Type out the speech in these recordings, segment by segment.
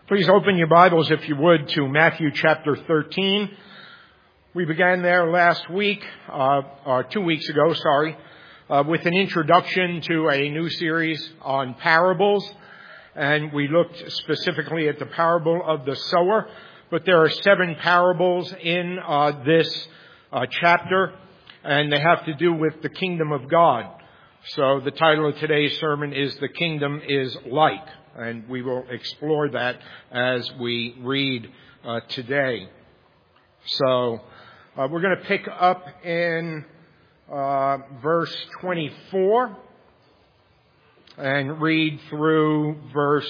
Please open your Bibles, if you would, to Matthew chapter 13. We began there last week, or 2 weeks ago, with an introduction to a new series on parables. And we looked specifically at the parable of the sower. But there are 7 parables in this chapter, and they have to do with the kingdom of God. So the title of today's sermon is The Kingdom is Like. And we will explore that as we read today. So we're going to pick up in verse 24 and read through verse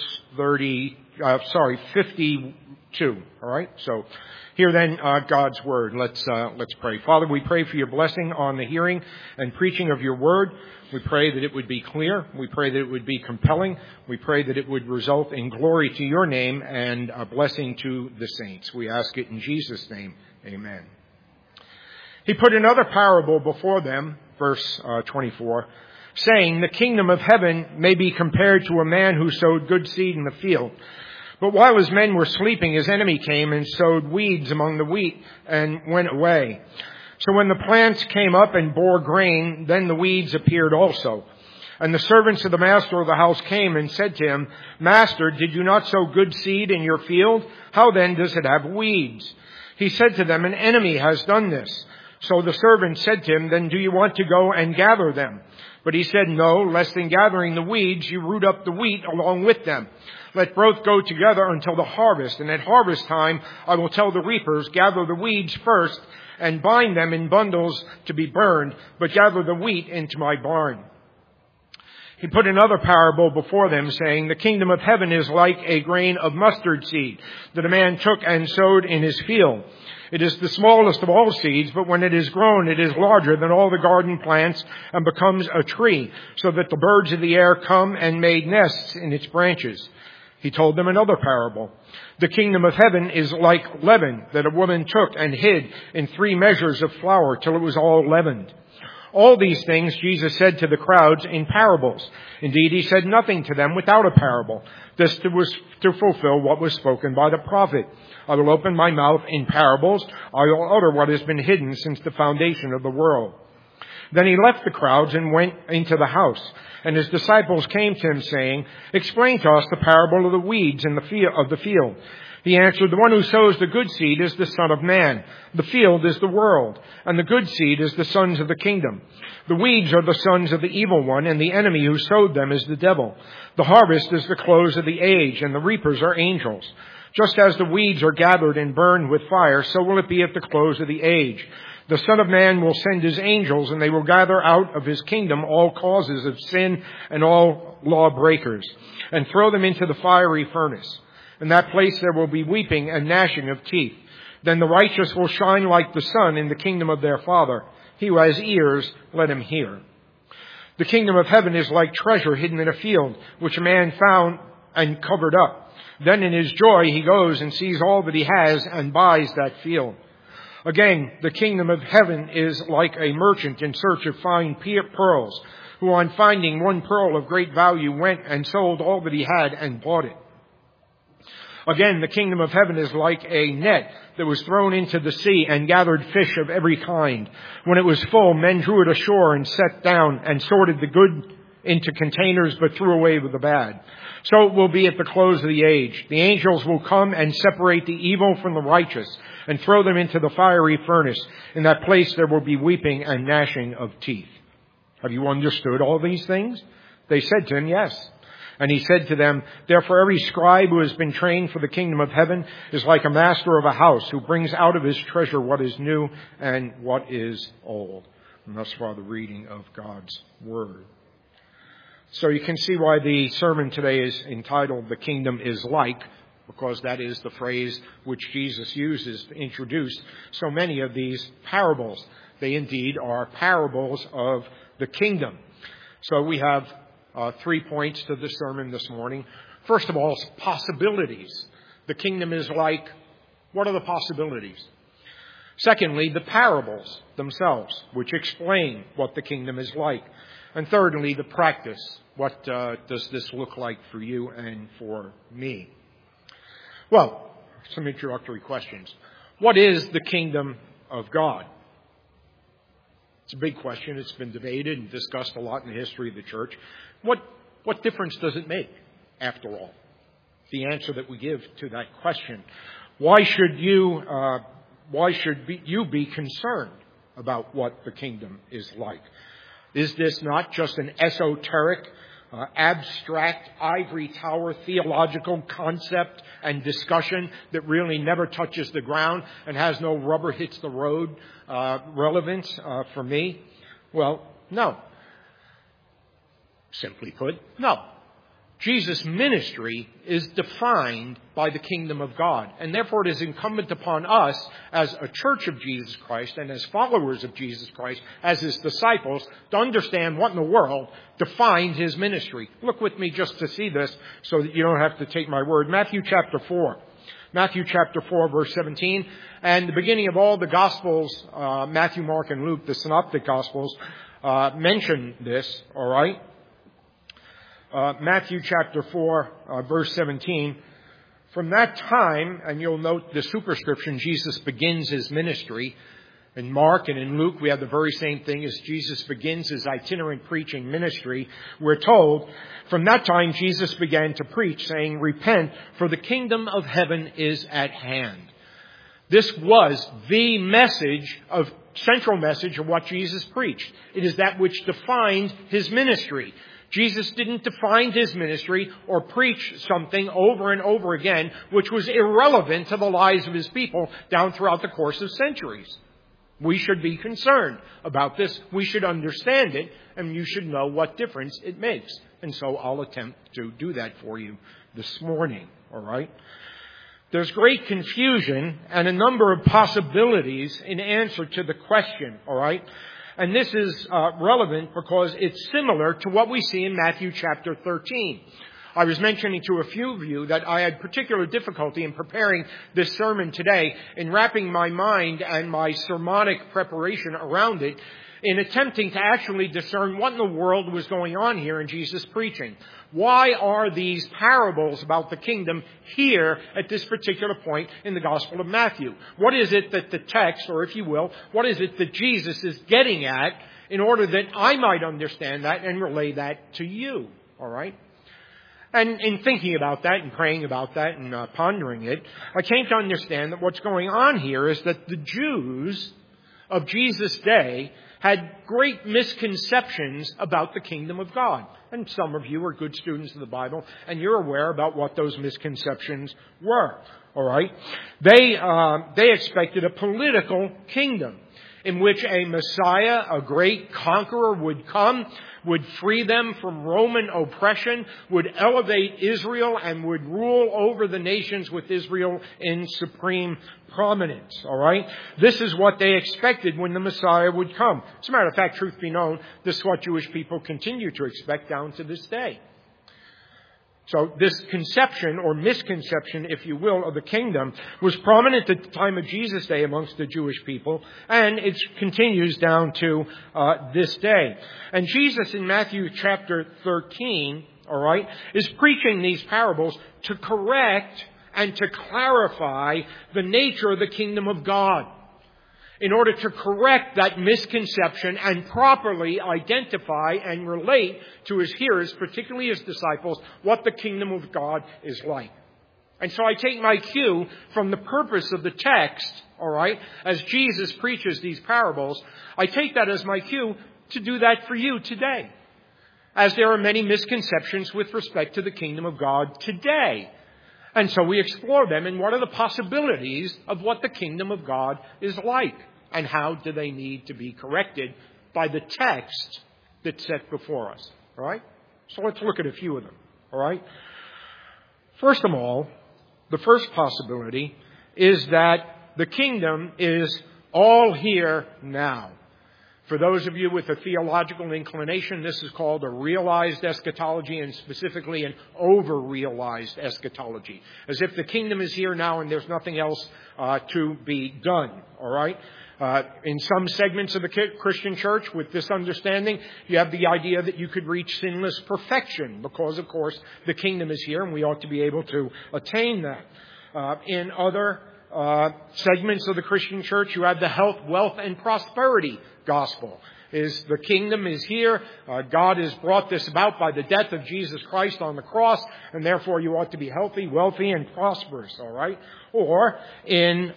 52. All right. So hear then God's word. Let's pray. Father, we pray for your blessing on the hearing and preaching of your word. We pray that it would be clear. We pray that it would be compelling. We pray that it would result in glory to your name and a blessing to the saints. We ask it in Jesus' name. Amen. He put another parable before them, verse 24, saying, "The kingdom of heaven may be compared to a man who sowed good seed in the field. But while his men were sleeping, his enemy came and sowed weeds among the wheat and went away. So when the plants came up and bore grain, then the weeds appeared also. And the servants of the master of the house came and said to him, 'Master, did you not sow good seed in your field? How then does it have weeds?' He said to them, 'An enemy has done this.' So the servant said to him, 'Then do you want to go and gather them?' But he said, 'No, lest in gathering the weeds you root up the wheat along with them. Let both go together until the harvest. And at harvest time I will tell the reapers, gather the weeds first and bind them in bundles to be burned, but gather the wheat into my barn.' He put another parable before them, saying, 'The kingdom of heaven is like a grain of mustard seed that a man took and sowed in his field. It is the smallest of all seeds, but when it is grown, it is larger than all the garden plants and becomes a tree, so that the birds of the air come and make nests in its branches.' He told them another parable. 'The kingdom of heaven is like leaven that a woman took and hid in 3 measures of flour till it was all leavened.' All these things Jesus said to the crowds in parables. Indeed, he said nothing to them without a parable. This was to fulfill what was spoken by the prophet. 'I will open my mouth in parables. I will utter what has been hidden since the foundation of the world.' Then he left the crowds and went into the house. And his disciples came to him, saying, 'Explain to us the parable of the weeds in the field.' He answered, 'The one who sows the good seed is the Son of Man. The field is the world, and the good seed is the sons of the kingdom. The weeds are the sons of the evil one, and the enemy who sowed them is the devil. The harvest is the close of the age, and the reapers are angels. Just as the weeds are gathered and burned with fire, so will it be at the close of the age. The Son of Man will send his angels, and they will gather out of his kingdom all causes of sin and all lawbreakers, and throw them into the fiery furnace. In that place there will be weeping and gnashing of teeth. Then the righteous will shine like the sun in the kingdom of their Father. He who has ears, let him hear. The kingdom of heaven is like treasure hidden in a field, which a man found and covered up. Then in his joy he goes and sees all that he has and buys that field. Again, the kingdom of heaven is like a merchant in search of fine pearls, who on finding one pearl of great value went and sold all that he had and bought it. Again, the kingdom of heaven is like a net that was thrown into the sea and gathered fish of every kind. When it was full, men drew it ashore and set down and sorted the good into containers, but threw away with the bad. So it will be at the close of the age. The angels will come and separate the evil from the righteous and throw them into the fiery furnace. In that place there will be weeping and gnashing of teeth." Have you understood all these things? They said to him, "Yes." And he said to them, "Therefore every scribe who has been trained for the kingdom of heaven is like a master of a house who brings out of his treasure what is new and what is old." And thus far the reading of God's word. So you can see why the sermon today is entitled "The Kingdom is Like," because that is the phrase which Jesus uses to introduce so many of these parables. They indeed are parables of the kingdom. So we have 3 points to the sermon this morning. First of all, possibilities. The kingdom is like, what are the possibilities? Secondly, the parables themselves, which explain what the kingdom is like. And thirdly, the practice. What does this look like for you and for me? Well, some introductory questions. What is the kingdom of God? It's a big question. It's been debated and discussed a lot in the history of the church. What difference does it make, after all? The answer that we give to that question. Why should you be concerned about what the kingdom is like? Is this not just an esoteric, abstract, ivory tower theological concept and discussion that really never touches the ground and has no rubber hits the road relevance for me? Well, no. Simply put, no. Jesus' ministry is defined by the kingdom of God. And therefore it is incumbent upon us as a church of Jesus Christ and as followers of Jesus Christ, as his disciples, to understand what in the world defined his ministry. Look with me just to see this so that you don't have to take my word. Matthew chapter 4. Matthew chapter 4, verse 17. And the beginning of all the Gospels, Matthew, Mark, and Luke, the synoptic Gospels, mention this, all right? Matthew chapter 4, verse 17. From that time, and you'll note the superscription, Jesus begins his ministry. In Mark and in Luke, we have the very same thing as Jesus begins his itinerant preaching ministry. We're told, from that time Jesus began to preach, saying, "Repent, for the kingdom of heaven is at hand." This was the central message of what Jesus preached. It is that which defined his ministry. Jesus didn't define his ministry or preach something over and over again which was irrelevant to the lives of his people down throughout the course of centuries. We should be concerned about this. We should understand it, and you should know what difference it makes. And so I'll attempt to do that for you this morning, all right? There's great confusion and a number of possibilities in answer to the question, all right? And this is relevant because it's similar to what we see in Matthew chapter 13. I was mentioning to a few of you that I had particular difficulty in preparing this sermon today, in wrapping my mind and my sermonic preparation around it, in attempting to actually discern what in the world was going on here in Jesus' preaching. Why are these parables about the kingdom here at this particular point in the Gospel of Matthew? What is it that the text, or if you will, what is it that Jesus is getting at in order that I might understand that and relay that to you? All right? And in thinking about that and praying about that and pondering it, I came to understand that what's going on here is that the Jews of Jesus' day had great misconceptions about the kingdom of God. And some of you are good students of the Bible, and you're aware about what those misconceptions were. All right? They expected a political kingdom in which a Messiah, a great conqueror, would come, would free them from Roman oppression, would elevate Israel, and would rule over the nations with Israel in supreme prominence. All right? This is what they expected when the Messiah would come. As a matter of fact, truth be known, this is what Jewish people continue to expect down to this day. So this conception or misconception, if you will, of the kingdom was prominent at the time of Jesus' day amongst the Jewish people, and it continues down to this day. And Jesus in Matthew chapter 13, all right, is preaching these parables to correct and to clarify the nature of the kingdom of God, in order to correct that misconception and properly identify and relate to his hearers, particularly his disciples, what the kingdom of God is like. And so I take my cue from the purpose of the text, all right, as Jesus preaches these parables. I take that as my cue to do that for you today, as there are many misconceptions with respect to the kingdom of God today. And so we explore them and what are the possibilities of what the kingdom of God is like, and how do they need to be corrected by the text that's set before us. All right? So let's look at a few of them. All right? First of all, the first possibility is that the kingdom is all here now. For those of you with a theological inclination, this is called a realized eschatology, and specifically an over-realized eschatology. As if the kingdom is here now and there's nothing else to be done. All right? In some segments of the Christian church, with this understanding, you have the idea that you could reach sinless perfection because, of course, the kingdom is here and we ought to be able to attain that. In other segments of the Christian church, you have the health, wealth, and prosperity gospel. The kingdom is here. God has brought this about by the death of Jesus Christ on the cross, and therefore you ought to be healthy, wealthy, and prosperous, all right? Or in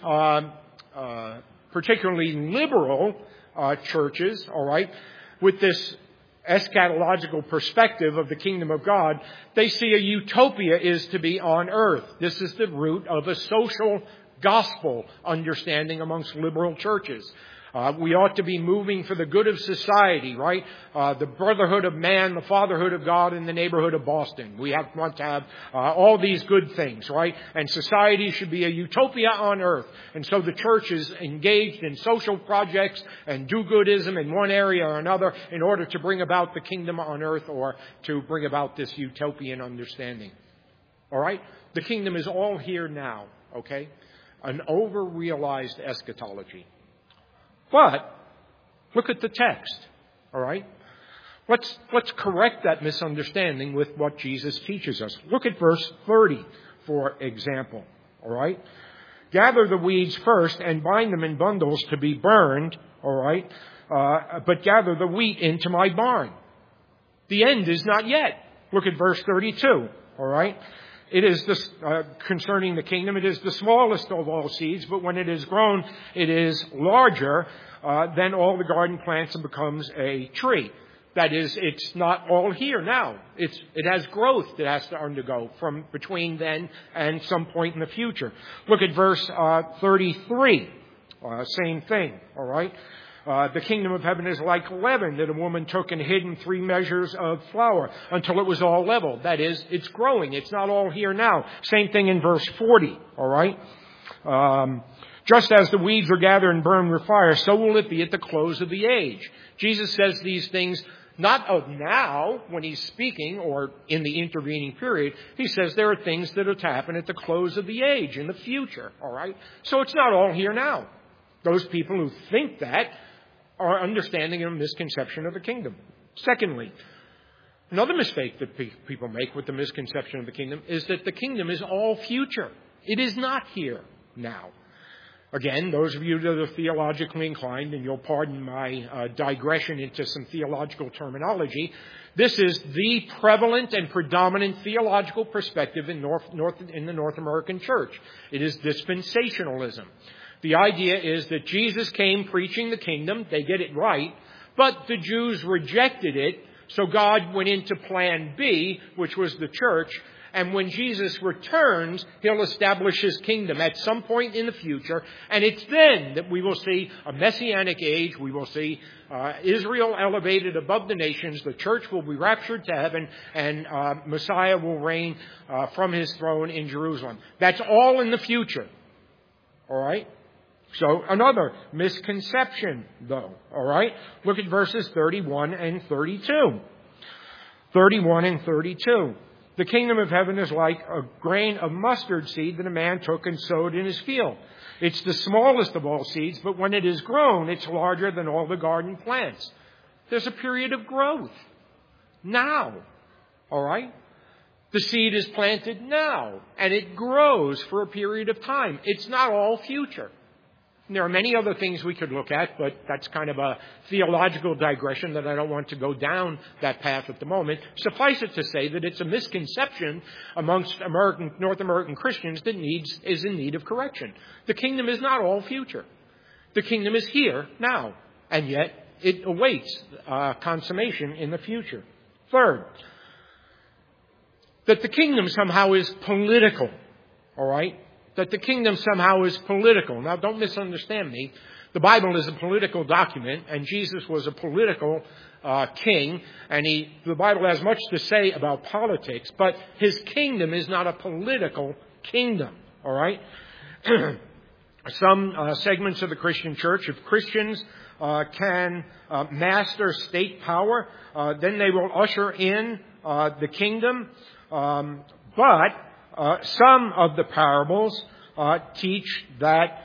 particularly liberal churches, all right, with this eschatological perspective of the kingdom of God, they see a utopia is to be on earth. This is the root of a social gospel understanding amongst liberal churches. We ought to be moving for the good of society, right? The brotherhood of man, the fatherhood of God, and the neighborhood of Boston. We want to have all these good things, right? And society should be a utopia on earth. And so the church is engaged in social projects and do-goodism in one area or another in order to bring about the kingdom on earth or to bring about this utopian understanding. All right? The kingdom is all here now, okay? An over-realized eschatology. But look at the text, all right? Let's correct that misunderstanding with what Jesus teaches us. Look at verse 30, for example, all right? Gather the weeds first and bind them in bundles to be burned, all right? But gather the wheat into my barn. The end is not yet. Look at verse 32, all right? It is concerning the kingdom, it is the smallest of all seeds, but when it is grown, it is larger than all the garden plants and becomes a tree. That is, it's not all here now. It has growth that has to undergo from between then and some point in the future. Look at verse 33. Same thing, all right? The kingdom of heaven is like leaven that a woman took and hid in 3 measures of flour until it was all leavened. That is, it's growing. It's not all here now. Same thing in verse 40, all right? Just as the weeds are gathered and burned with fire, so will it be at the close of the age. Jesus says these things not of now, when he's speaking, or in the intervening period. He says there are things that are to happen at the close of the age, in the future, all right? So it's not all here now. Those people who think that are understanding a misconception of the kingdom. Secondly, another mistake that people make with the misconception of the kingdom is that the kingdom is all future. It is not here now. Again, those of you that are theologically inclined, and you'll pardon my digression into some theological terminology, this is the prevalent and predominant theological perspective in the North American church. It is dispensationalism. The idea is that Jesus came preaching the kingdom. They get it right. But the Jews rejected it. So God went into plan B, which was the church. And when Jesus returns, he'll establish his kingdom at some point in the future. And it's then that we will see a messianic age. We will see Israel elevated above the nations. The church will be raptured to heaven. And Messiah will reign from his throne in Jerusalem. That's all in the future. All right? So another misconception, though, all right? Look at verses 31 and 32. 31 and 32. The kingdom of heaven is like a grain of mustard seed that a man took and sowed in his field. It's the smallest of all seeds, but when it is grown, it's larger than all the garden plants. There's a period of growth now, all right? The seed is planted now, and it grows for a period of time. It's not all future. There are many other things we could look at, but that's kind of a theological digression that I don't want to go down that path at the moment. Suffice it to say that it's a misconception amongst North American Christians that is in need of correction. The kingdom is not all future. The kingdom is here now, and yet it awaits consummation in the future. Third, that the kingdom somehow is political, all right? That the kingdom somehow is political. Now, don't misunderstand me. The Bible is a political document, and Jesus was a political king, and the Bible has much to say about politics, but his kingdom is not a political kingdom, all right? Some segments of the Christian church, if Christians can master state power, then they will usher in the kingdom, but some of the parables teach that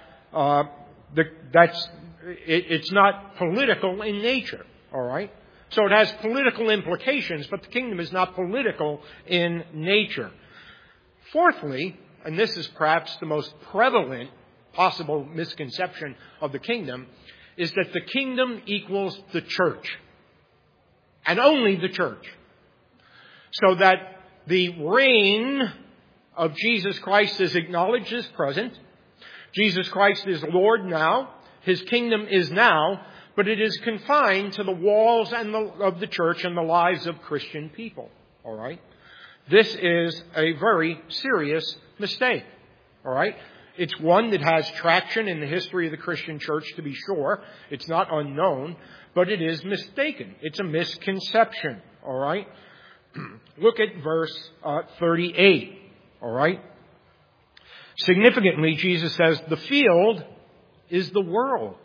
it's not political in nature, all right? So it has political implications, but the kingdom is not political in nature. Fourthly, and this is perhaps the most prevalent possible misconception of the kingdom, is that the kingdom equals the church. And only the church. So that the reign of Jesus Christ is acknowledged as present. Jesus Christ is Lord now. His kingdom is now. But it is confined to the walls of the church and the lives of Christian people. All right? This is a very serious mistake. All right? It's one that has traction in the history of the Christian church, to be sure. It's not unknown, but it is mistaken. It's a misconception. All right? Look at verse 38. All right? Significantly, Jesus says, the field is the world.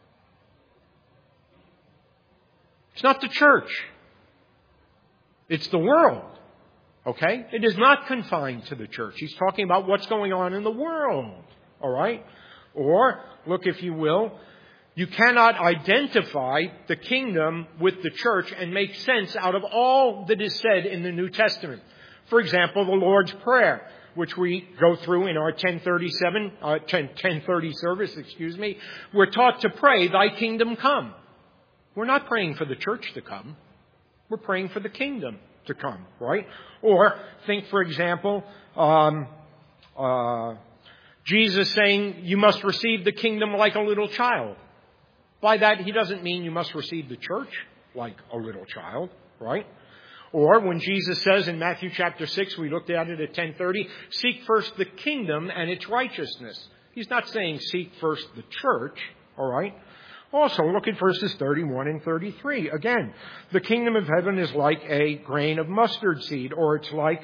It's not the church. It's the world. Okay? It is not confined to the church. He's talking about what's going on in the world. All right? Or, look if you will, you cannot identify the kingdom with the church and make sense out of all that is said in the New Testament. For example, the Lord's Prayer, which we go through in our 1030 service, we're taught to pray, Thy kingdom come. We're not praying for the church to come. We're praying for the kingdom to come, right? Or think, for example, Jesus saying you must receive the kingdom like a little child. By that, he doesn't mean you must receive the church like a little child, right? Or when Jesus says in Matthew chapter 6, we looked at it at 10:30, seek first the kingdom and its righteousness. He's not saying seek first the church, all right? Also, look at verses 31 and 33. Again, the kingdom of heaven is like a grain of mustard seed, or it's like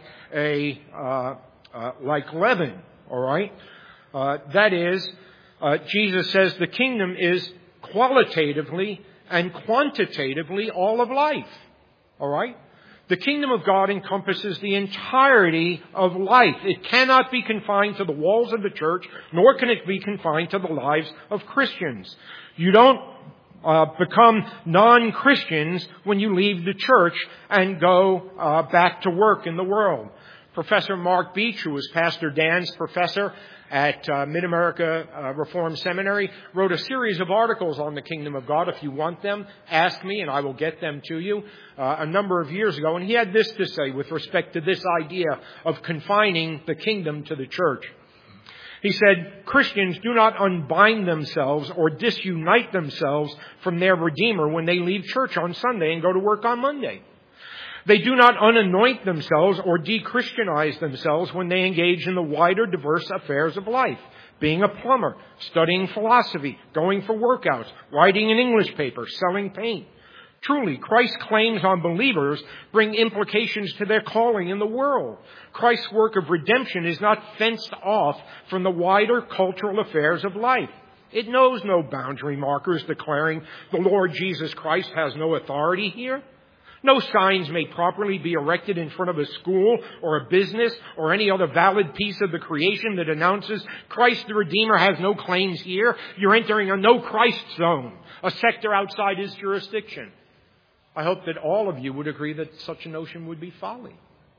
like leaven. All right, that is, Jesus says the kingdom is qualitatively and quantitatively all of life. All right. The kingdom of God encompasses the entirety of life. It cannot be confined to the walls of the church, nor can it be confined to the lives of Christians. You don't become non-Christians when you leave the church and go back to work in the world. Professor Mark Beach, who was Pastor Dan's professor at Mid-America Reformed Seminary, wrote a series of articles on the kingdom of God. If you want them, ask me and I will get them to you, a number of years ago. And he had this to say with respect to this idea of confining the kingdom to the church. He said, Christians do not unbind themselves or disunite themselves from their Redeemer when they leave church on Sunday and go to work on Monday. They do not unanoint themselves or de-Christianize themselves when they engage in the wider, diverse affairs of life. Being a plumber, studying philosophy, going for workouts, writing an English paper, selling paint. Truly, Christ's claims on believers bring implications to their calling in the world. Christ's work of redemption is not fenced off from the wider cultural affairs of life. It knows no boundary markers declaring the Lord Jesus Christ has no authority here. No signs may properly be erected in front of a school or a business or any other valid piece of the creation that announces Christ the Redeemer has no claims here. You're entering a no Christ zone, a sector outside his jurisdiction. I hope that all of you would agree that such a notion would be folly.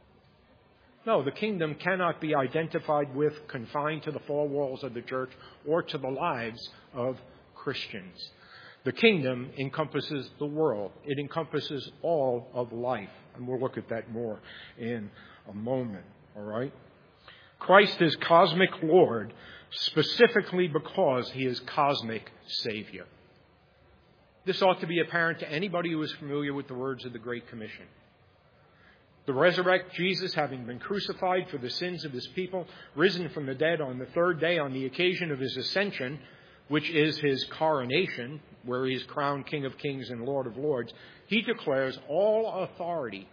No, the kingdom cannot be identified with, confined to the four walls of the church or to the lives of Christians. The kingdom encompasses the world. It encompasses all of life. And we'll look at that more in a moment. All right? Christ is cosmic Lord specifically because he is cosmic Savior. This ought to be apparent to anybody who is familiar with the words of the Great Commission. The resurrected Jesus, having been crucified for the sins of his people, risen from the dead on the third day on the occasion of his ascension, which is his coronation, where he is crowned King of Kings and Lord of Lords, he declares all authority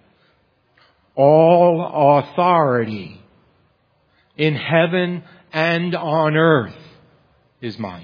in heaven and on earth is mine.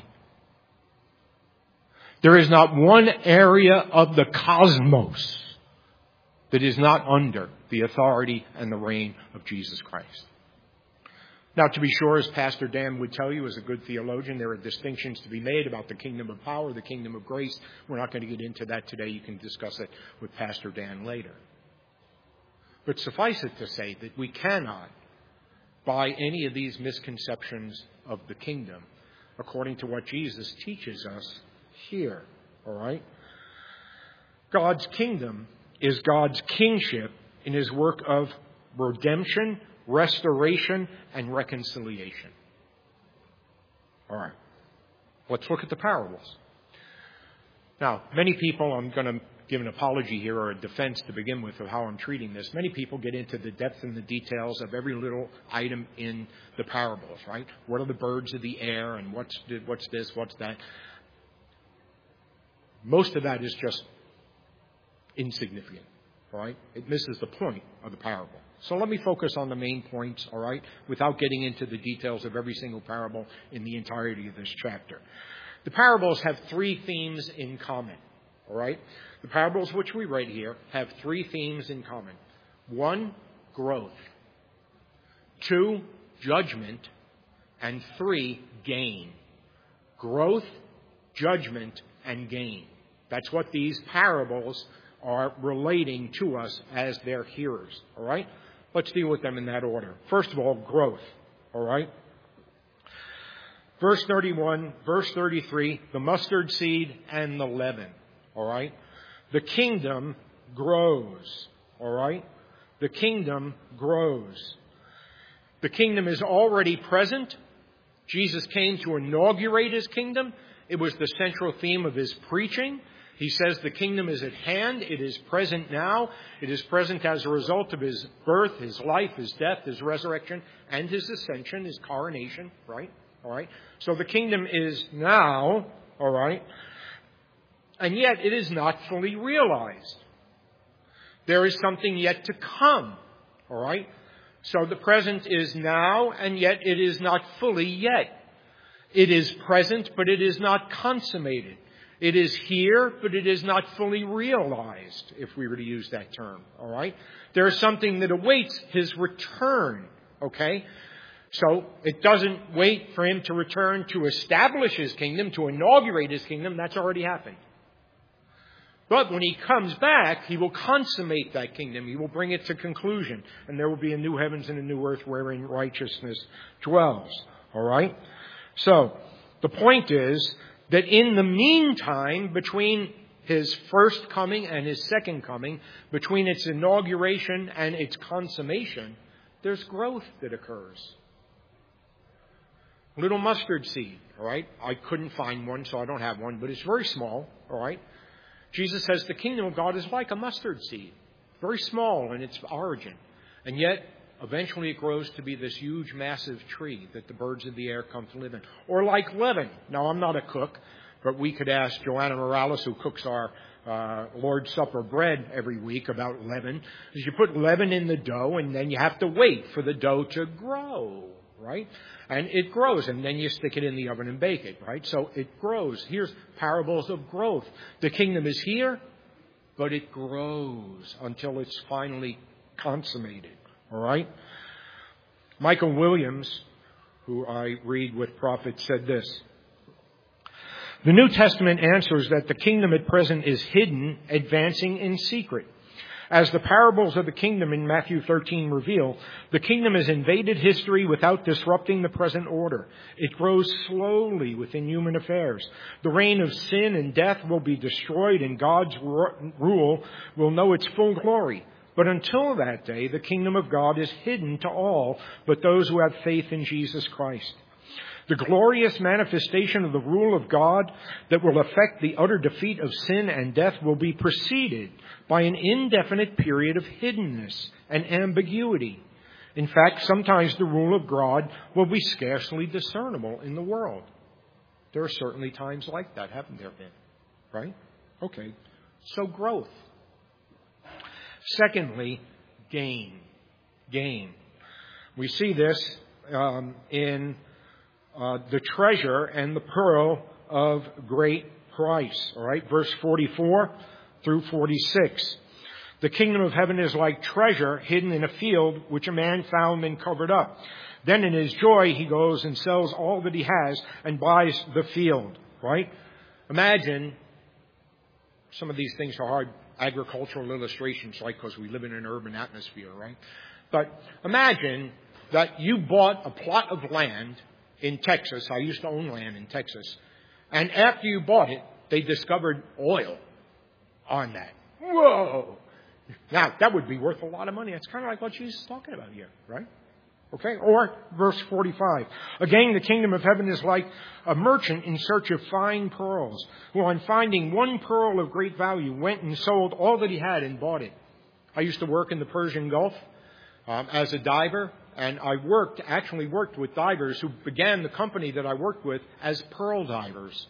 There is not one area of the cosmos that is not under the authority and the reign of Jesus Christ. Now, to be sure, as Pastor Dan would tell you, as a good theologian, there are distinctions to be made about the kingdom of power, the kingdom of grace. We're not going to get into that today. You can discuss it with Pastor Dan later. But suffice it to say that we cannot by any of these misconceptions of the kingdom, according to what Jesus teaches us here. All right? God's kingdom is God's kingship in his work of redemption, restoration, and reconciliation. All right. Let's look at the parables. Now, many people, I'm going to give an apology here or a defense to begin with of how I'm treating this. Many people get into the depth and the details of every little item in the parables, right? What are the birds of the air and what's this, what's that? Most of that is just insignificant, all right? It misses the point of the parable. So let me focus on the main points, all right, without getting into the details of every single parable in the entirety of this chapter. The parables have three themes in common, all right? The parables which we read here have three themes in common. 1, growth. 2, judgment. And 3, gain. Growth, judgment, and gain. That's what these parables are relating to us as their hearers, all right? Let's deal with them in that order. First of all, growth, all right? Verse 31, verse 33, the mustard seed and the leaven, all right? The kingdom grows, all right? The kingdom grows. The kingdom is already present. Jesus came to inaugurate his kingdom. It was the central theme of his preaching. He says the kingdom is at hand. It is present now. It is present as a result of his birth, his life, his death, his resurrection, and his ascension, his coronation, right? All right. So the kingdom is now, all right, and yet it is not fully realized. There is something yet to come, all right? So the present is now, and yet it is not fully yet. It is present, but it is not consummated. It is here, but it is not fully realized, if we were to use that term, all right? There is something that awaits his return, okay? So it doesn't wait for him to return to establish his kingdom, to inaugurate his kingdom. That's already happened. But when he comes back, he will consummate that kingdom. He will bring it to conclusion. And there will be a new heavens and a new earth wherein righteousness dwells. All right? So the point is that in the meantime, between his first coming and his second coming, between its inauguration and its consummation, there's growth that occurs. Little mustard seed, all right? I couldn't find one, so I don't have one, but it's very small, all right? Jesus says the kingdom of God is like a mustard seed, very small in its origin, and yet eventually it grows to be this huge, massive tree that the birds of the air come to live in. Or like leaven. Now, I'm not a cook, but we could ask Joanna Morales, who cooks our Lord's Supper bread every week, about leaven. Is you put leaven in the dough, and then you have to wait for the dough to grow, right? And it grows, and then you stick it in the oven and bake it, right? So it grows. Here's parables of growth. The kingdom is here, but it grows until it's finally consummated, all right? Michael Williams, who I read with prophets, said this: the New Testament answers that the kingdom at present is hidden, advancing in secret. As the parables of the kingdom in Matthew 13 reveal, the kingdom has invaded history without disrupting the present order. It grows slowly within human affairs. The reign of sin and death will be destroyed, and God's rule will know its full glory. But until that day, the kingdom of God is hidden to all but those who have faith in Jesus Christ. The glorious manifestation of the rule of God that will effect the utter defeat of sin and death will be preceded by an indefinite period of hiddenness and ambiguity. In fact, sometimes the rule of God will be scarcely discernible in the world. There are certainly times like that, haven't there been? Right? Okay. So growth. Secondly, gain. Gain. We see this in the treasure and the pearl of great price. All right, verse 44 through 46. The kingdom of heaven is like treasure hidden in a field, which a man found and covered up. Then in his joy, he goes and sells all that he has and buys the field. Right? Imagine, some of these things are hard agricultural illustrations, like, because we live in an urban atmosphere, right? But imagine that you bought a plot of land in Texas. I used to own land in Texas. And after you bought it, they discovered oil on that. Whoa! Now, that would be worth a lot of money. That's kind of like what Jesus is talking about here, right? Okay? Or verse 45. Again, the kingdom of heaven is like a merchant in search of fine pearls, who on finding one pearl of great value went and sold all that he had and bought it. I used to work in the Persian Gulf as a diver, and I actually worked with divers who began the company that I worked with as pearl divers.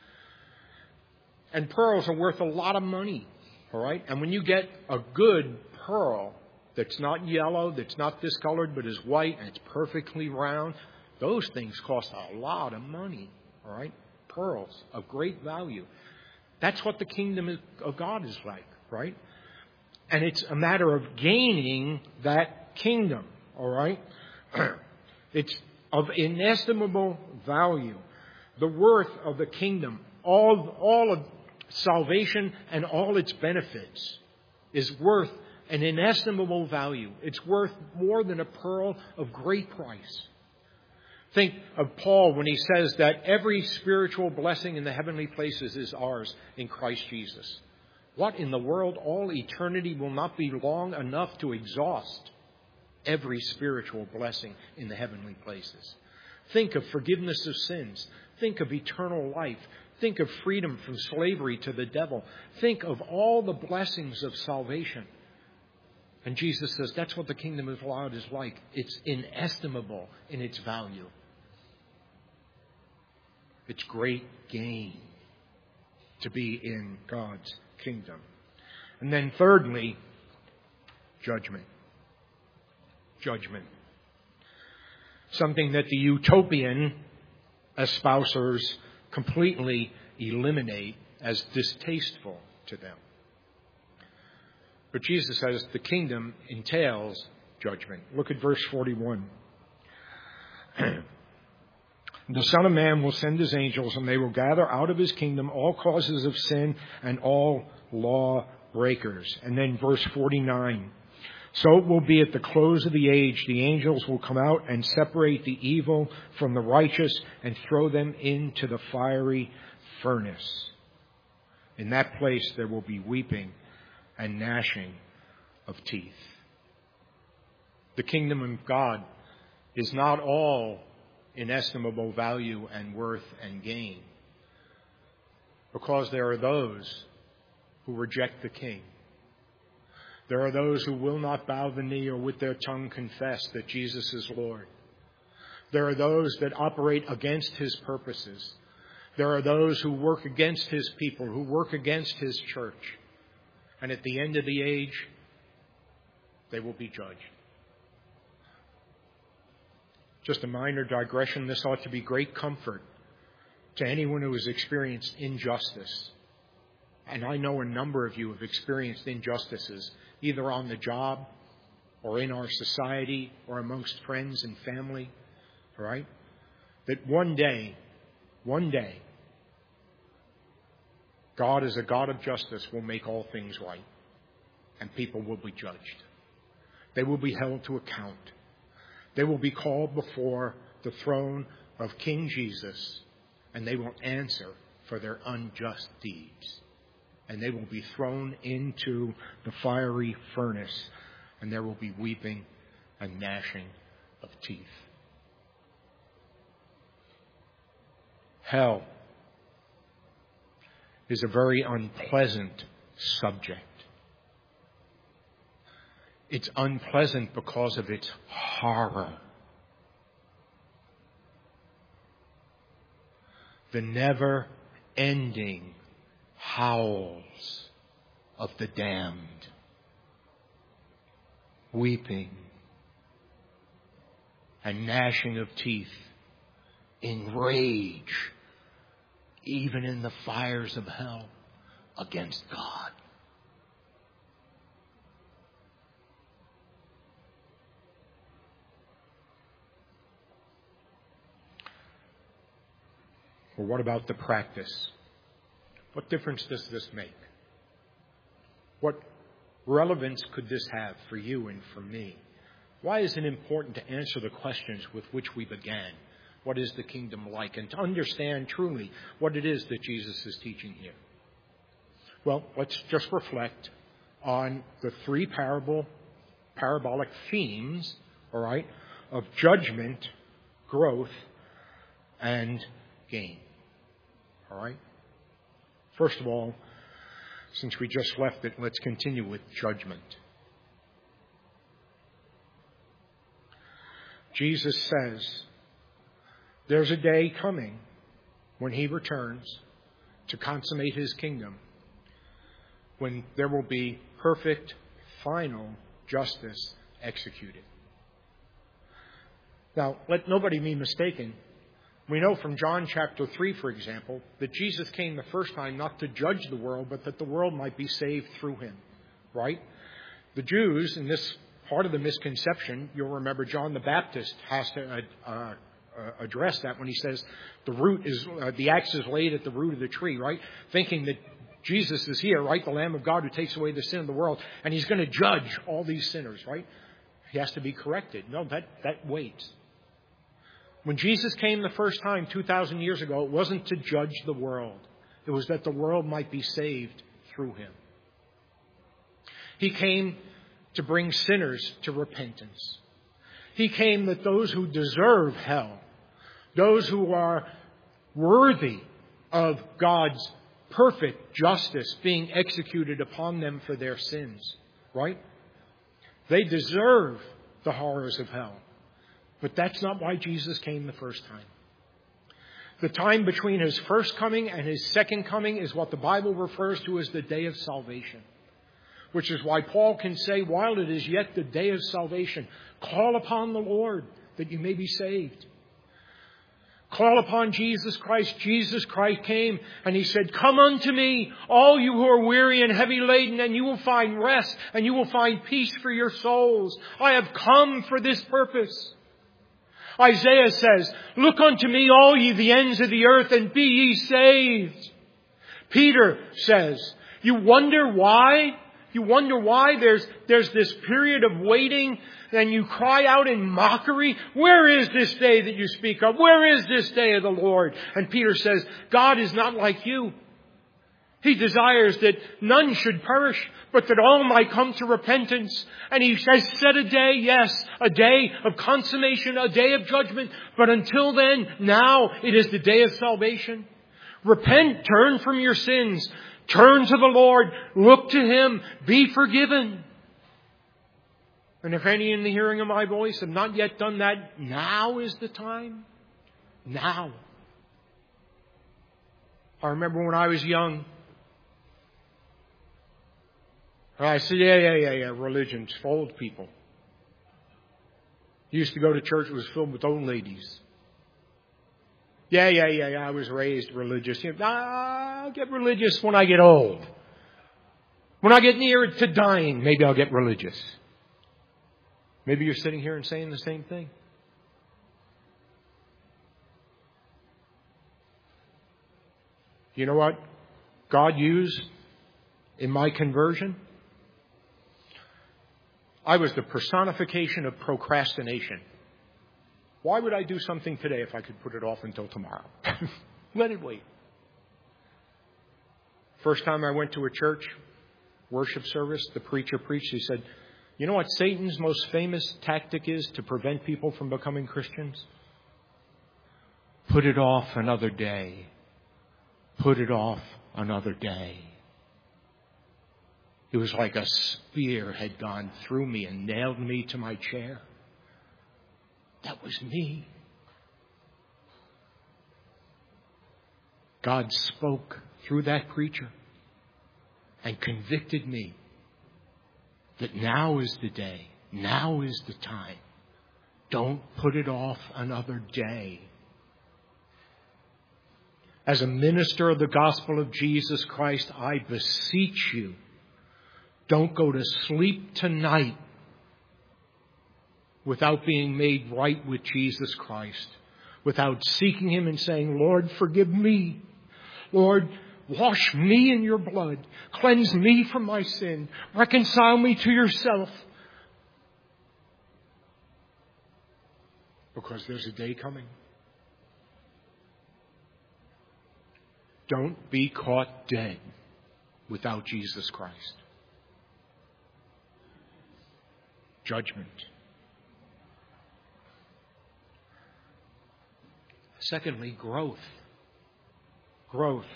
And pearls are worth a lot of money, all right? And when you get a good pearl that's not yellow, that's not discolored, but is white, and it's perfectly round, those things cost a lot of money, all right? Pearls of great value. That's what the kingdom of God is like, right? And it's a matter of gaining that kingdom, all right? It's of inestimable value. The worth of the kingdom, all of salvation and all its benefits is worth an inestimable value. It's worth more than a pearl of great price. Think of Paul when he says that every spiritual blessing in the heavenly places is ours in Christ Jesus. What in the world? All eternity will not be long enough to exhaust every spiritual blessing in the heavenly places. Think of forgiveness of sins. Think of eternal life. Think of freedom from slavery to the devil. Think of all the blessings of salvation. And Jesus says that's what the kingdom of God is like. It's inestimable in its value. It's great gain to be in God's kingdom. And then thirdly, judgment. Judgment. Something that the utopian espousers completely eliminate as distasteful to them. But Jesus says the kingdom entails judgment. Look at verse 41. The Son of Man will send his angels, and they will gather out of his kingdom all causes of sin and all law breakers. And then verse 49. So it will be at the close of the age, the angels will come out and separate the evil from the righteous and throw them into the fiery furnace. In that place there will be weeping and gnashing of teeth. The kingdom of God is not all inestimable value and worth and gain, because there are those who reject the King. There are those who will not bow the knee or with their tongue confess that Jesus is Lord. There are those that operate against his purposes. There are those who work against his people, who work against his church. And at the end of the age, they will be judged. Just a minor digression, this ought to be great comfort to anyone who has experienced injustice. And I know a number of you have experienced injustices, either on the job or in our society or amongst friends and family, all right? That one day, God as a God of justice will make all things right, and people will be judged. They will be held to account. They will be called before the throne of King Jesus, and they will answer for their unjust deeds. And they will be thrown into the fiery furnace, and there will be weeping and gnashing of teeth. Hell is a very unpleasant subject. It's unpleasant because of its horror. The never-ending howls of the damned, weeping and gnashing of teeth in rage, even in the fires of hell, against God. Well, what about the practice? What difference does this make? What relevance could this have for you and for me? Why is it important to answer the questions with which we began? What is the kingdom like? And to understand truly what it is that Jesus is teaching here. Well, let's just reflect on the three parabolic themes, all right, of judgment, growth, and gain. All right? First of all, since we just left it, let's continue with judgment. Jesus says there's a day coming when he returns to consummate his kingdom, when there will be perfect, final justice executed. Now, let nobody be mistaken. We know from John chapter 3, for example, that Jesus came the first time not to judge the world, but that the world might be saved through him. Right? The Jews, in this part of the misconception, you'll remember John the Baptist has to address that when he says the axe is laid at the root of the tree, right? Thinking that Jesus is here, right? The Lamb of God who takes away the sin of the world, and he's going to judge all these sinners, right? He has to be corrected. No, that waits. When Jesus came the first time 2,000 years ago, it wasn't to judge the world. It was that the world might be saved through him. He came to bring sinners to repentance. He came that those who deserve hell, those who are worthy of God's perfect justice being executed upon them for their sins, right? They deserve the horrors of hell. But that's not why Jesus came the first time. The time between his first coming and his second coming is what the Bible refers to as the day of salvation. Which is why Paul can say, while it is yet the day of salvation, call upon the Lord that you may be saved. Call upon Jesus Christ. Jesus Christ came and he said, come unto me, all you who are weary and heavy laden, and you will find rest and you will find peace for your souls. I have come for this purpose. Isaiah says, look unto me, all ye the ends of the earth, and be ye saved. Peter says, you wonder why? You wonder why there's this period of waiting, and you cry out in mockery, where is this day that you speak of? Where is this day of the Lord? And Peter says, God is not like you. He desires that none should perish, but that all might come to repentance. And he has set a day, yes, a day of consummation, a day of judgment. But until then, now it is the day of salvation. Repent, turn from your sins. Turn to the Lord, look to him, be forgiven. And if any in the hearing of my voice have not yet done that, now is the time. Now. I remember when I was young, I said, yeah, religion's full of people. Used to go to church, it was filled with old ladies. Yeah, I was raised religious. I'll get religious when I get old. When I get near to dying, maybe I'll get religious. Maybe you're sitting here and saying the same thing. You know what God used in my conversion? I was the personification of procrastination. Why would I do something today if I could put it off until tomorrow? Let it wait. First time I went to a church worship service, the preacher preached. He said, you know what Satan's most famous tactic is to prevent people from becoming Christians? Put it off another day. Put it off another day. It was like a spear had gone through me and nailed me to my chair. That was me. God spoke through that preacher and convicted me that now is the day. Now is the time. Don't put it off another day. As a minister of the gospel of Jesus Christ, I beseech you, don't go to sleep tonight without being made right with Jesus Christ, without seeking him and saying, Lord, forgive me. Lord, wash me in your blood. Cleanse me from my sin. Reconcile me to yourself. Because there's a day coming. Don't be caught dead without Jesus Christ. Judgment. Secondly, growth. Growth.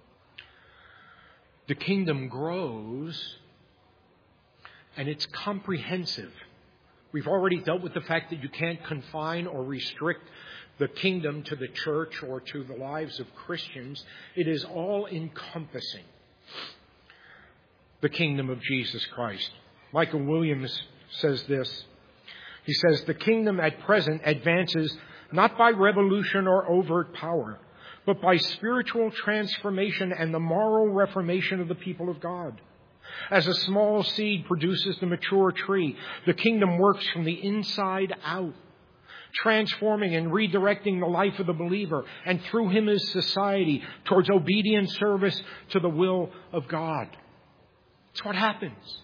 The kingdom grows, and it's comprehensive. We've already dealt with the fact that you can't confine or restrict the kingdom to the church or to the lives of Christians. It is all-encompassing. The kingdom of Jesus Christ. Michael Williams says this. He says, the kingdom at present advances not by revolution or overt power, but by spiritual transformation and the moral reformation of the people of God. As a small seed produces the mature tree, the kingdom works from the inside out, transforming and redirecting the life of the believer and through him his society towards obedient service to the will of God. It's what happens.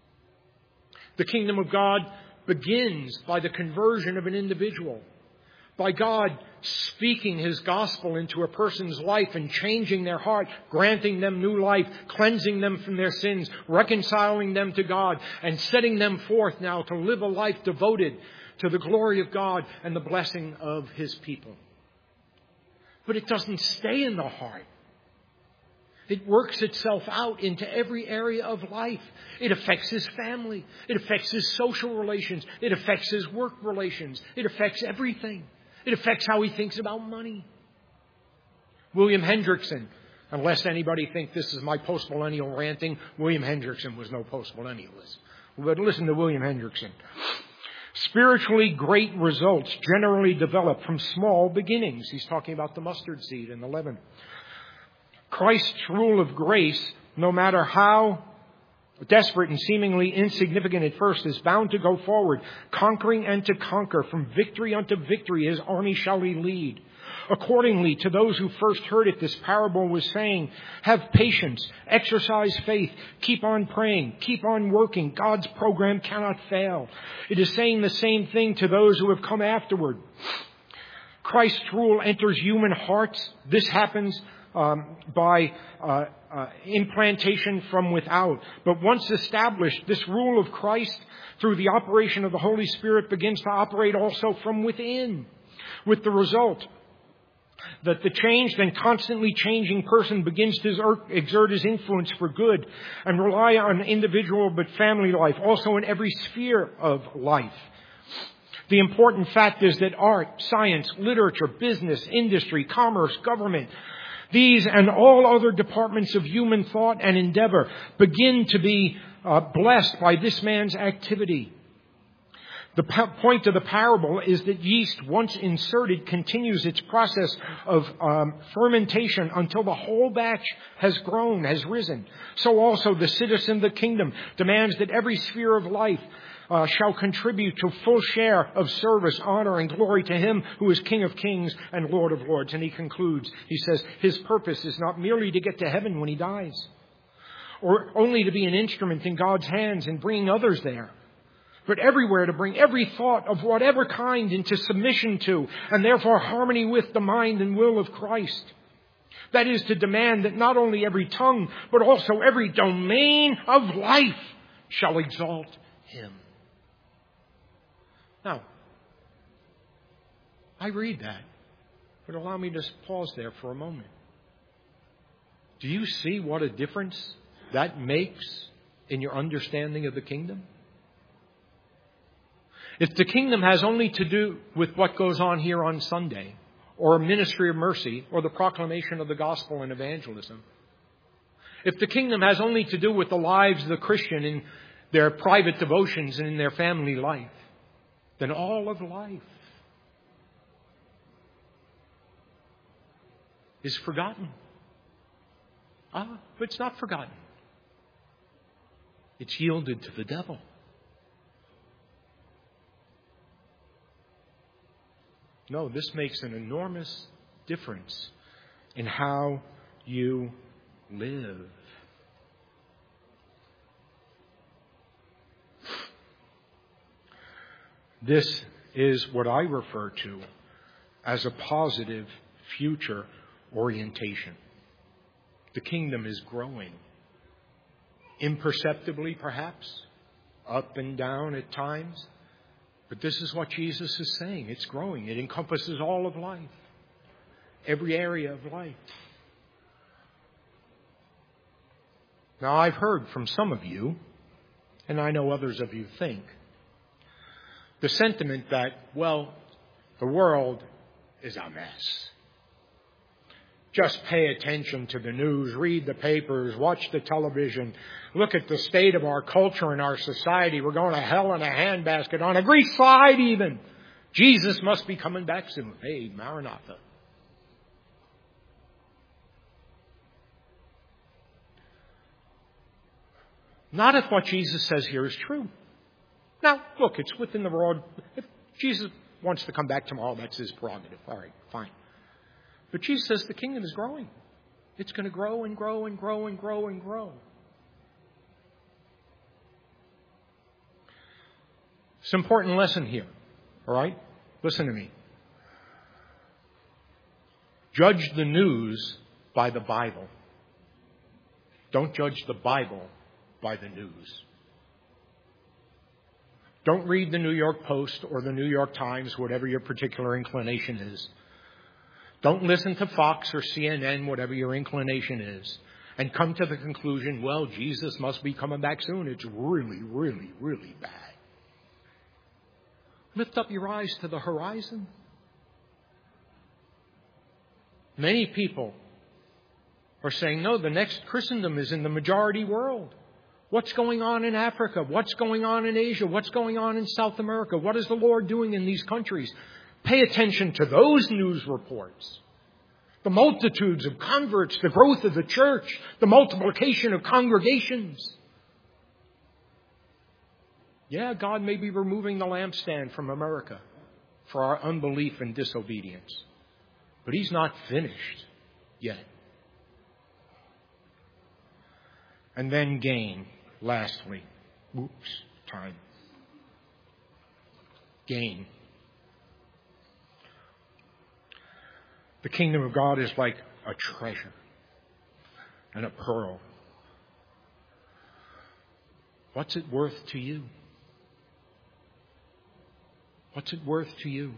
The kingdom of God begins by the conversion of an individual, by God speaking His gospel into a person's life and changing their heart, granting them new life, cleansing them from their sins, reconciling them to God, and setting them forth now to live a life devoted to the glory of God and the blessing of His people. But it doesn't stay in the heart. It works itself out into every area of life. It affects his family. It affects his social relations. It affects his work relations. It affects everything. It affects how he thinks about money. William Hendrickson, unless anybody thinks this is my postmillennial ranting, William Hendrickson was no postmillennialist. But listen to William Hendrickson. Spiritually great results generally develop from small beginnings. He's talking about the mustard seed and the leaven. Christ's rule of grace, no matter how desperate and seemingly insignificant at first, is bound to go forward, conquering and to conquer. From victory unto victory His army shall He lead. Accordingly, to those who first heard it, this parable was saying, have patience, exercise faith, keep on praying, keep on working. God's program cannot fail. It is saying the same thing to those who have come afterward. Christ's rule enters human hearts. This happens by implantation from without. But once established, this rule of Christ through the operation of the Holy Spirit begins to operate also from within, with the result that the changed and constantly changing person begins to exert his influence for good and rely on individual but family life, also in every sphere of life. The important fact is that art, science, literature, business, industry, commerce, government, these and all other departments of human thought and endeavor begin to be blessed by this man's activity. The point of the parable is that yeast, once inserted, continues its process of fermentation until the whole batch has grown, has risen. So also the citizen of the kingdom demands that every sphere of life shall contribute to full share of service, honor, and glory to Him who is King of kings and Lord of lords. And he concludes, he says, his purpose is not merely to get to heaven when he dies, or only to be an instrument in God's hands in bringing others there, but everywhere to bring every thought of whatever kind into submission to, and therefore harmony with the mind and will of Christ. That is to demand that not only every tongue, but also every domain of life shall exalt Him. Now, I read that, but allow me to pause there for a moment. Do you see what a difference that makes in your understanding of the kingdom? If the kingdom has only to do with what goes on here on Sunday, or a ministry of mercy, or the proclamation of the gospel and evangelism, if the kingdom has only to do with the lives of the Christian in their private devotions and in their family life, then all of life is forgotten. But it's not forgotten. It's yielded to the devil. No, this makes an enormous difference in how you live. This is what I refer to as a positive future orientation. The kingdom is growing. Imperceptibly, perhaps, up and down at times. But this is what Jesus is saying. It's growing. It encompasses all of life. Every area of life. Now, I've heard from some of you, and I know others of you think, the sentiment that, well, the world is a mess. Just pay attention to the news, read the papers, watch the television, look at the state of our culture and our society. We're going to hell in a handbasket, on a Greek slide even. Jesus must be coming back soon. Hey, Maranatha. Not if what Jesus says here is true. Now, look, it's within the world. If Jesus wants to come back tomorrow, that's his prerogative. All right, fine. But Jesus says the kingdom is growing. It's going to grow and grow and grow and grow and grow. It's an important lesson here. All right? Listen to me. Judge the news by the Bible. Don't judge the Bible by the news. Don't read the New York Post or the New York Times, whatever your particular inclination is. Don't listen to Fox or CNN, whatever your inclination is, and come to the conclusion, well, Jesus must be coming back soon. It's really, really, really bad. Lift up your eyes to the horizon. Many people are saying, no, the next Christendom is in the majority world. What's going on in Africa? What's going on in Asia? What's going on in South America? What is the Lord doing in these countries? Pay attention to those news reports. The multitudes of converts, the growth of the church, the multiplication of congregations. Yeah, God may be removing the lampstand from America for our unbelief and disobedience. But He's not finished yet. And then gain, lastly. Time. Gain. The kingdom of God is like a treasure and a pearl. What's it worth to you? What's it worth to you?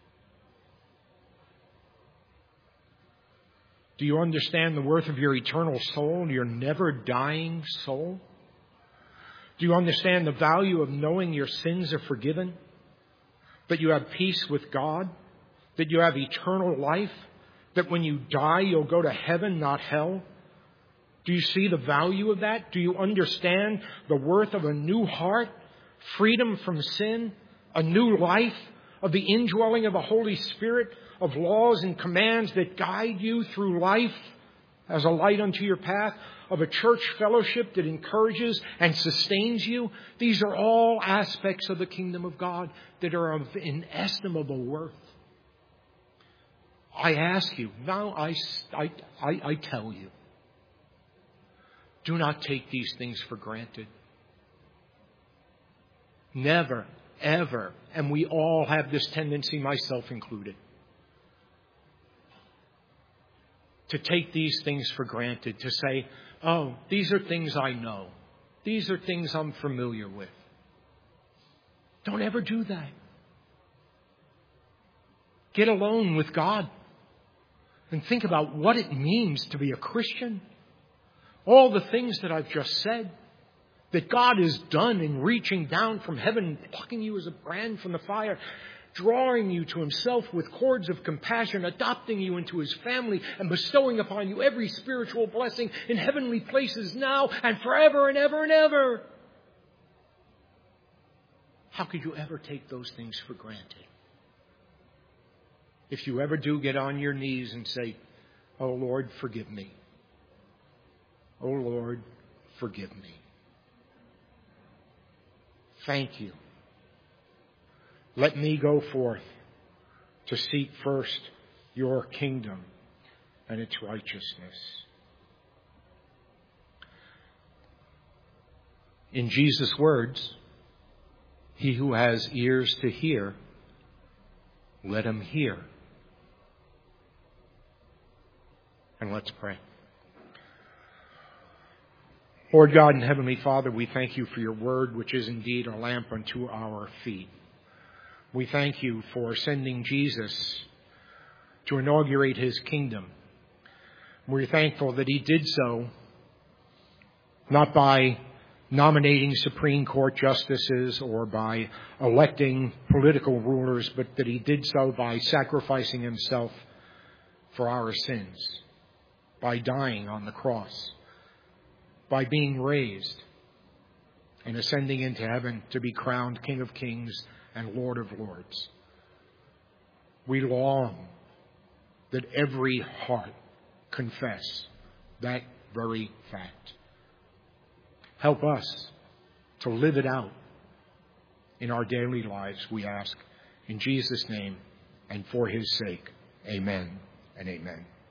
Do you understand the worth of your eternal soul, your never dying soul? Do you understand the value of knowing your sins are forgiven? That you have peace with God? That you have eternal life? That when you die, you'll go to heaven, not hell? Do you see the value of that? Do you understand the worth of a new heart, freedom from sin, a new life, of the indwelling of the Holy Spirit, of laws and commands that guide you through life as a light unto your path, of a church fellowship that encourages and sustains you? These are all aspects of the kingdom of God that are of inestimable worth. I ask you, now I tell you, do not take these things for granted. Never, ever, and we all have this tendency, myself included, to take these things for granted, to say, oh, these are things I know. These are things I'm familiar with. Don't ever do that. Get alone with God and think about what it means to be a Christian. All the things that I've just said, that God has done in reaching down from heaven, plucking you as a brand from the fire, drawing you to Himself with cords of compassion, adopting you into His family, and bestowing upon you every spiritual blessing in heavenly places now and forever and ever and ever. How could you ever take those things for granted? If you ever do, get on your knees and say, oh Lord, forgive me. Oh Lord, forgive me. Thank you. Let me go forth to seek first your kingdom and its righteousness. In Jesus' words, he who has ears to hear, Let him hear. And let's pray. Lord God and Heavenly Father, we thank you for your word, which is indeed a lamp unto our feet. We thank you for sending Jesus to inaugurate his kingdom. We're thankful that he did so not by nominating Supreme Court justices or by electing political rulers, but that he did so by sacrificing himself for our sins, by dying on the cross, by being raised and ascending into heaven to be crowned King of Kings and Lord of Lords. We long that every heart confess that very fact. Help us to live it out in our daily lives, we ask. In Jesus' name and for his sake, amen and amen.